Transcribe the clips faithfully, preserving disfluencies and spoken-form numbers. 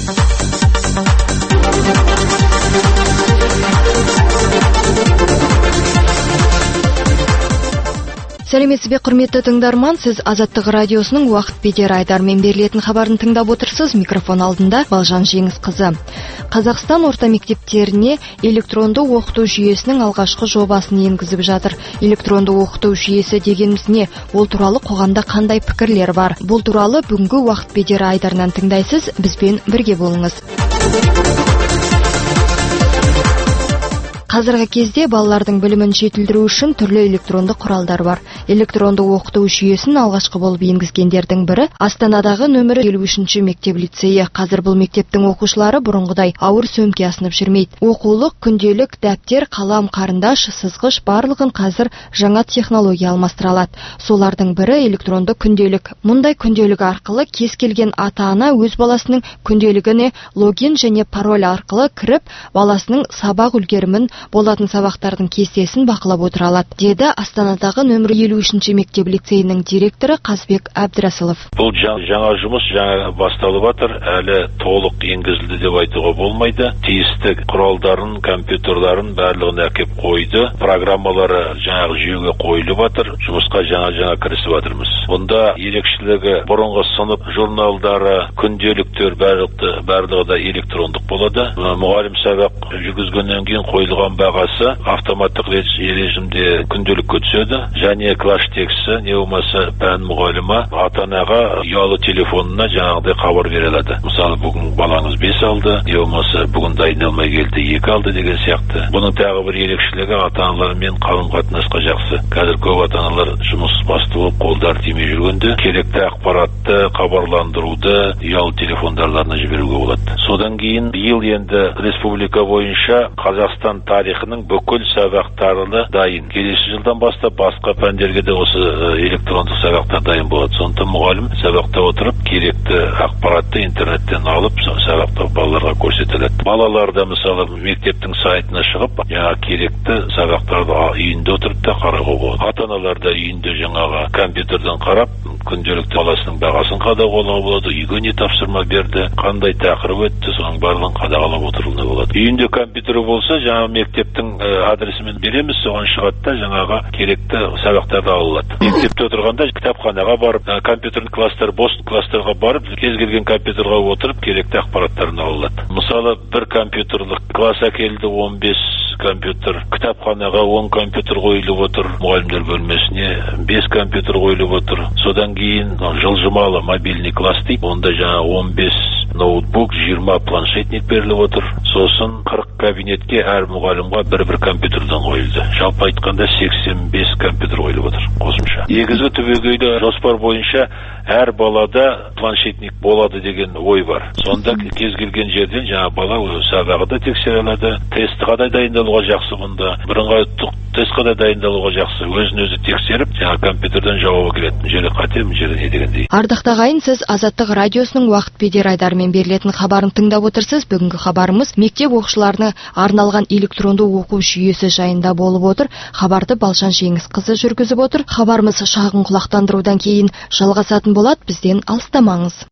Сәлеметсіз бе, құрметті тыңдарман, сіз Азаттық радиосының уақыт бедер айдармен берілетін хабарын тыңдап отырсыз. Микрофон алдында Балжан Жеңісқызы. Қазақстан орта мектептеріне электронды оқыту жүйесінің алғашқы жобасын енгізіп жатыр. Электронды оқыту жүйесі дегеніміз не? Ол туралы қоғамда қандай пікірлер бар? Бұл туралы бүгінгі уақыт бедер айдарынан тыңдайсыз. Бізбен бірге болыңыз. Қазіргі кезде балалардың білімін жетілдіру үшін түрлі электронды құралдар бар. Электронды оқыту жүйесін алғашқы болып енгізгендердің бірі Астанадағы нөмірі елу үшінші мектеп лицейі. Қазір бұл мектептің оқушылары бұрынғыдай ауыр сөмке асынып жүрмейді. Оқулық, күнделік, дәптер, қалам, қарындаш, сызғыш барлығын қазір жаңа технология алмастыралады. Солардың бірі электронды күнделік. Мұндай күнделік арқылы кез келген ата-ана өз баласының күнделігіне логин және пароль арқылы кіріп, баласының сабақ үлгерімін, болатын сабақтардың кестесін бақылап отыра алады, деді Астанадағы нөмірі елу үшінші мектеп лицейінің директоры Қазбек Әбдірасылов. Бұл жаңа жұмыс жаңа басталып жатыр, әлі толық енгізілді деп айтуға болмайды. Тиісті құралдарын, компьютерларын барлығын әкеп қойды. Программалары жаңағы жүйеге қойылып жатыр. Жұмысқа жаңа-жаңа кірісіп жатырмыз. Бұнда ерекшелігі бұрынғы сынып журналдары, күнделіктер барлығы да электрондық болады. Мұғалім сабақ жүргізгеннен кейін қойылған бағасы автоматтық режимде күнделікке түседі, және класс тексті не болмаса пән мұғалімі ата-анаға ұялы телефонына жаңағыдай хабар бере алады. Мысалы, бүгін балаңыз бес алды, не болмаса бүгін дайындалмай келді, екі алды деген сияқты. Бұның тағы бір ерекшелігі ата-аналармен қарым-қатынасқа жақсы. Қазір көп ата-аналар жұмыс басты болып қолдары тимей жүргенде керекті ақпаратты, хабарландыруды ұялы телефондарына жіберуге болады. Содан кейін биыл енді республика бойынша Қазақстан тарихының бүкіл сабақтары дайын. Келесі жылдан бастап басқа пәндерге де осы электрондық сабақтар дайын болады. Сондықтан мұғалім сабақта отырып керекті ақпаратты интернеттен алып сабақта балаларға көрсетіледі. Балалар да мысалы мектептің сайтына шығып, жаңа керекті сабақтарды үйінде отырып та қарауға болады. Ата-аналар да үйінде жаңағы компьютерден қарап, күнделікті баласының бағасын қадағалауға болады, үйге не тапсырма берді, қандай тақырып өтті, соның барлығын қадағалап отыруына болады. Үйінде компьютері болса, жаңағы мектептің адресімен береміз, соған шығады да жаңағы керекті сабақтарды алынады. Мектепте отырғанда кітапханаға барып, компьютердің класстар, бос класстарға барып, кез келген компьютерға отырып, керекті ақпараттарын алынады. Мысалы, бір компьютерлік класс әкелді, он бес компьютер, кітапханаға он компьютер қойылып отыр, мұғалімдер бөлмесіне бес компьютер қойылып отыр. Содан кейін жылжымалы мобильный класс дейді, онда жаңа он бес ноутбук, жиырма планшетник беріліп отыр. Сосын қырық кабинетке әр мұғалімға бір-бір компьютерден қойылды. Жалпы айтқанда сексен бес компьютер қойылып отыр қосымша. Негізгі түбегейлі жоспар бойынша әр балада планшетник болады деген ой бар. Сонда кез келген жерден жаңа бала сабағы да тексере алады. Тест қандай дайындалуға жақсы бұнда, бірыңғай тест қандай дайындалуға жақсы, өзін өзі тексеріп, жаңа компьютерден жауабы келеді. Жері қате, жері не дегендей. Ардақтағы ағайын, сіз Азаттық радиосының уақыт бедер айдарымен берілетін хабарын тыңдап отырсыз. Бүгінгі хабарымыз мектеп оқушыларына арналған электронды оқу жүйесі жайында болып отыр. Хабарды Балжан Жеңісқызы жүргізіп отыр. Хабарымыз шағын құлақтандырудан кейін жалғасатын болады. Бізден алыстамаңыз.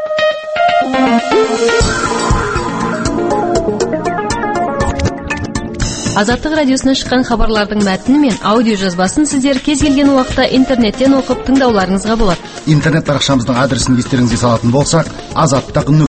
Азаттық радиосынан шыққан хабарлардың мәтіні мен аудио жазбасын сіздер кез келген уақытта интернеттен оқып тыңдауларыңызға болады. Интернет парақшамыздың адресін естеріңізге салатын болсақ, азаттық